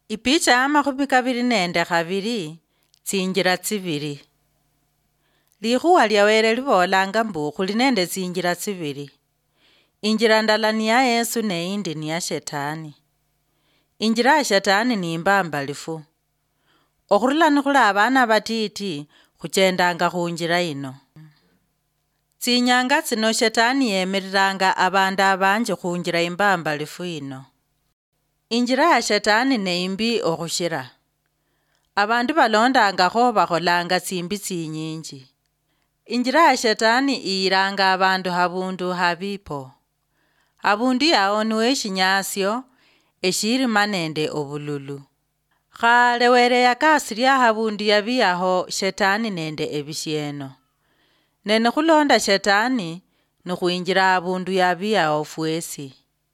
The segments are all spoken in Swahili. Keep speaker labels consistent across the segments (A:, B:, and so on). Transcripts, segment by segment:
A: Ipicha ya makhubi kabili nende khabili, tsinjira tsibili. Likhuwa lyawele libolanga mbu khuli nende tsinjira tsibili. Injira ndala ni ya Yesu ne indi ni ya Shetani. Injira ya Shetani ni imbambalifu. Okhurula nikhuli abana batiti khuchendanga khunjira ino. Tsinyanga tsino Shetani yemiriranga abandu abanje khunjira imbambalifu ino. Injira ya Shetani ne imbi okhushira. Abandu balondangakho bakholanga tsimbi tsinyinji. Injira ya Shetani iyiranga abandu habundu habipo. Habundu yao niwe shinyasyo, eshirima nende obululu. Khale were yakasiria habundu yabiyaho Shetani nende ebishieno. Nene khulonda Shetani nikhuinjira habundu yabiyaho fwesi.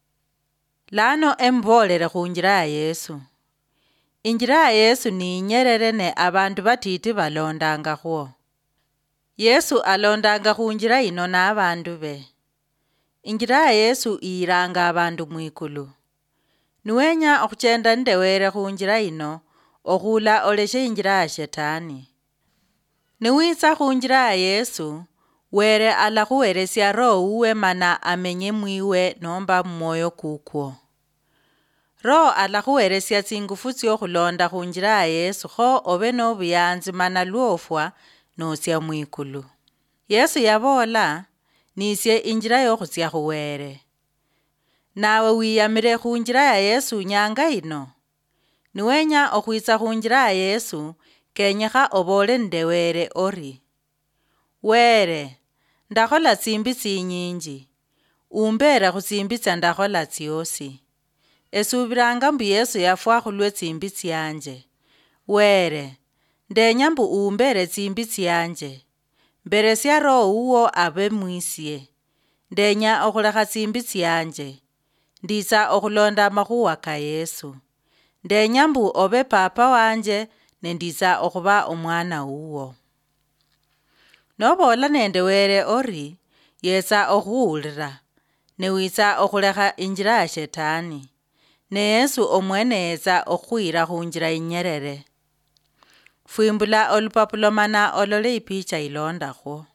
A: Lano embolere khunjira ya Yesu. Injira ya Yesu ni inyerere ne abandu batiti balondanga khuo. Yesu alondanga khunjira ino na abandu be. Injira ya Yesu iyiranga abandu mwikulu. Nuwenya okhuchenda nde were khunjira ino, okhula oleshe injira ya Shetani. Niwitsa khunjira ya Yesu, were alakhuweresya roho uwe mana amenye mwiwe nomba mmoyo kukwo. Roho alakhuweresya tsingufu tsyo khulonda khunjira ya Yesu kho obe nobuyanzi mana luofwa nosya mwikulu. Yesu yabola, nisye injira yokhutsya khuwere. Nawe wiyamire khunjira ya Yesu nyanga ino. Niwenya okhwitsa khunjira ya Yesu, kenyekha obole nde were ori. Were, ndakhola tsimbi tsinyinji. Umbere khutsimbi tsa ndakhola tsiosi. Esubiranga mbu Yesu yafwa khulwe tsimbi tsianje. Were, ndenya mbu umbere tsimbi tsianje. Mberesya roho uwo abe mwisye. Ndenya okhulekha tsimbi tsianje. Nditsa okhulonda makhuwa ka Yesu. Ndenya mbu obe papa wanje nenditsa okhuba omwana uwo. Nobola nende were ori, yetsa okhuwulira. Newitsa okhulekha injira ya Shetani. Ne Yesu omwene yetsa okhwira khunjira inyerere. Fwimbula olupapulo mana olole ipicha ilondakho.